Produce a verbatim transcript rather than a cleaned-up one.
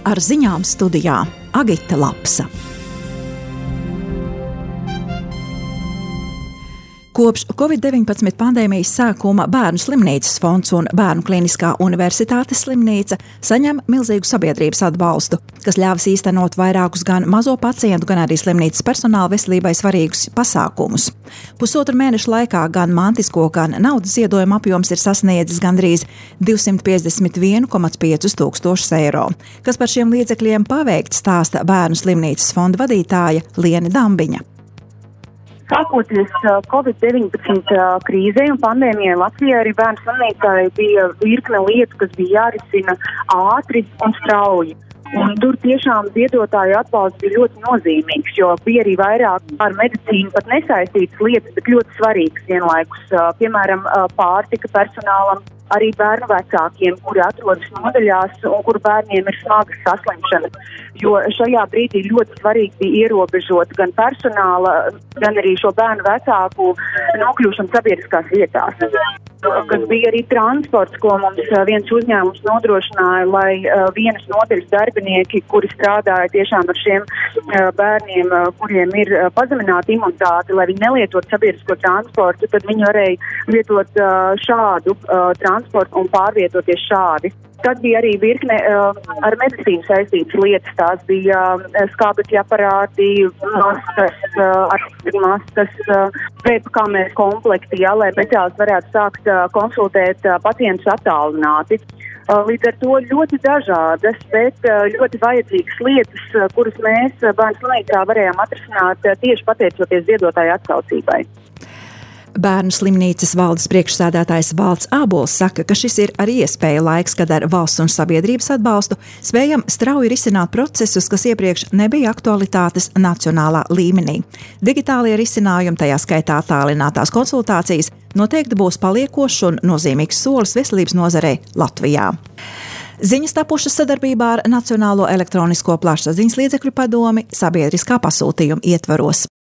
Ar ziņām studijā Agita Lapsa. Kopš covid deviņpadsmit pandēmijas sākuma Bērnu slimnīcas fonds un Bērnu kliniskā universitātes slimnīca saņem milzīgu sabiedrības atbalstu, kas ļāvis īstenot vairākus gan mazo pacientu, gan arī slimnīcas personāla veselībai svarīgus pasākumus. Pusotru mēnešu laikā gan mantisko, gan naudas ziedojuma apjoms ir sasniedzis gandrīz divsimt piecdesmit viens komats pieci tūkstošus eiro. Kas par šiem līdzekļiem paveikt, stāsta Bērnu slimnīcas fonda vadītāja Liene Dambiņa. Sākoties covid deviņpadsmit krīzē un pandēmijai Latvijā, arī Bērnu slimnīcai bija virkne lietu, kas bija jārisina ātri un strauji. Un tur tiešām ziedotāju atbalsts bija ļoti nozīmīgs, jo bija arī vairāk ar medicīnu pat nesaistītas lietas, bet ļoti svarīgas vienlaikus. Piemēram, pārtika personālam, arī bērnu vecākiem, kuri atrodas nodaļās un kuru bērniem ir smagas saslimšanas. Jo šajā brīdī ļoti svarīgi bija ierobežot gan personāla, gan arī šo bērnu vecāku nokļūšanu sabiedriskās vietās. Kas bija arī transports, ko mums viens uzņēmums nodrošināja, lai vienas nodaļas darbinieki, kuri strādāja tiešām ar šiem bērniem, kuriem ir pazemināta imunitāte, lai viņi nelietot sabiedrisko transportu, tad viņi varēja lietot šādu transportu un pārvietoties šādi. Tad bija arī virkne uh, ar medicīnu saistītas lietas. Tās bija uh, skābekļa aparāti, maskas, uh, maskas, uh, vebkameras komplekti, jā, lai speciālisti varētu sākt uh, konsultēt uh, pacientus attālināti. Uh, līdz ar to ļoti dažādas, bet uh, ļoti vajadzīgas lietas, uh, kuras mēs uh, Bērnu slimnīcā varējām atrisināt uh, tieši pateicoties ziedotāju atsaucībai. Bērnu slimnīcas valdes priekšsēdētājs Valds Ābols saka, ka šis ir arī iespēja laiks, kad ar valsts un sabiedrības atbalstu spējam strauji risināt procesus, kas iepriekš nebija aktualitātes nacionālā līmenī. Digitālie risinājumi, tajā skaitā attālinātās konsultācijas, noteikti būs paliekošs un nozīmīgs solis veselības nozarei Latvijā. Ziņas tapušas sadarbībā ar Nacionālo elektronisko plašsaziņas līdzekļu padomi sabiedriskā pasūtījuma ietvaros.